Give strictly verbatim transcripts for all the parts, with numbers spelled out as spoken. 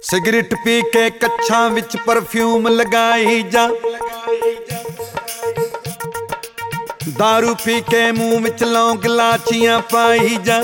Cigarette P के कच्छां विच perfume लगाई जा, दारू पी के मुंह विच लौंग लाचियां पाई जा।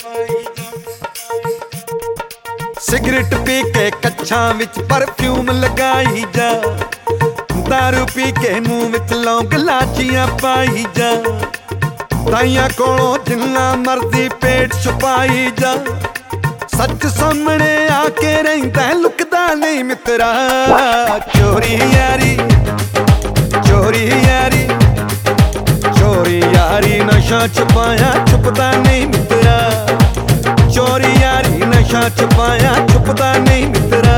सिगरेट पी के कच्छां विच परफ्यूम लगाई जा, दारू पी के मुंह विच लौंग लाचियां पाई जा। ताइयां कोलों जिन्ना मर्जी पेट छुपाई जा, सच सामने आके रहिंदा लुकदा नहीं मित्रा। चोरी यारी चोरी यारी चोरी यारी नशा छुपाया छुपदा नहीं मित्रा। चोरी यारी नशा छुपाया छुपदा नहीं मित्रा।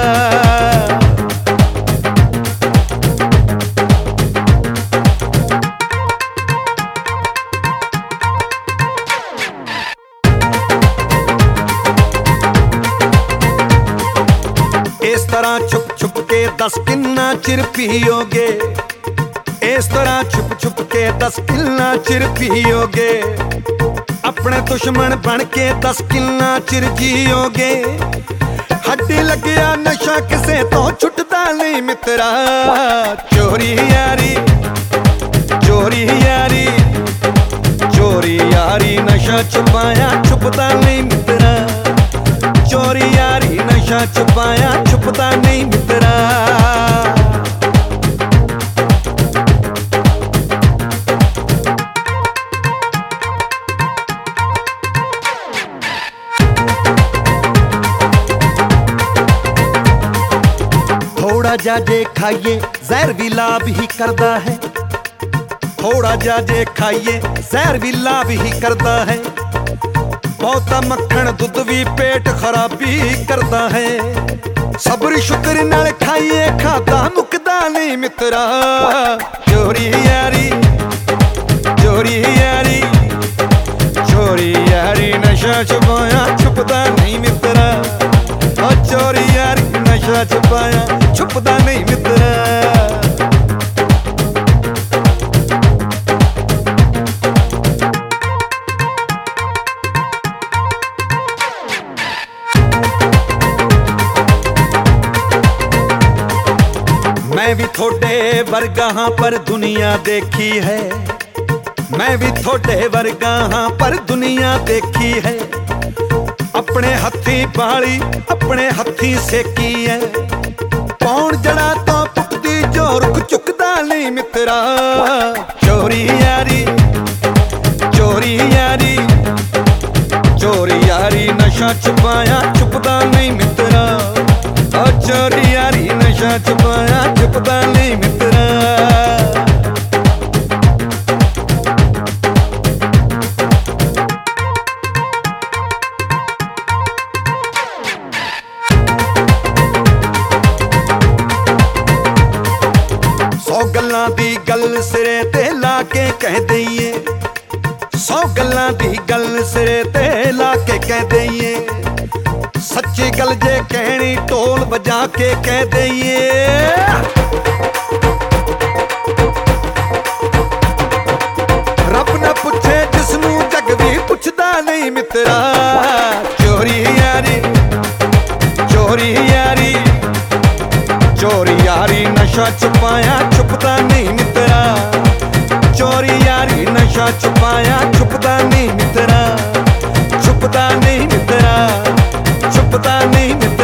इस तरह छुप छुप के दस किन्ना चिर पियोगे, इस तरह छुप छुप के दस किन्ना चिर पियोगे। अपने दुश्मन बन के दस किन्ना चिर जियोगे। हड्डी लग्या नशा किसे तो छुटदा नहीं मित्रा। चोरी यारी चोरी यारी चोरी यारी नशा छुपाया छुपदा नहीं मित्रा। चोरी यारी नशा छुपाया छुपदा नहीं मित्रा। थोड़ा जा जे खाइए जहर भी लाभ ही करता है। थोड़ा जा जे खाइए जहर भी लाभ ही करता है। बहुता मक्खन दुध भी पेट खराबी करता है। सब्र शुक्र नाल खाइए खाता मुकदा नहीं मित्रा। चोरी यारी चोरी यारी चोरी यारी नशा छुपाया छुपदा नहीं मित्रा। और चोरी यारी नशा छुपाया छुपदा नहीं मित्रा। मैं भी थोड़े वर्गा हाँ पर दुनिया देखी है। मैं भी थोड़े वर्गा हाँ पर दुनिया देखी है। अपने हथी बाली अपने हथी सेकी है। कौन जड़ा तो पुकदी जो रुख चुकदा नहीं मित्रा। चोरी यारी चोरी यारी चोरी यारी नशा छुपाया छुपदा नहीं मित्रा। और चोरी यारी नशा छुपाया छुपदा नहीं मित्रा। सौ गल्लां दी गल सिरे ते ला के कह दईए। सौ गल्लां दी गल सिरे ते ला के कह दईए। सच्ची गल जे कहनी ढोल बजा के कह दईए। रब ना पुछे जिसनू जग भी पुछदा नहीं मित्रा। चोरी यारी चोरी यारी चोरी यारी नशा छुपाया छुपदा नहीं मित्रा। चोरी यारी नशा छुपाया छुपदा नहीं मित्रा। छुपदा नहीं मित्रा छुपदा नहीं मित्रा।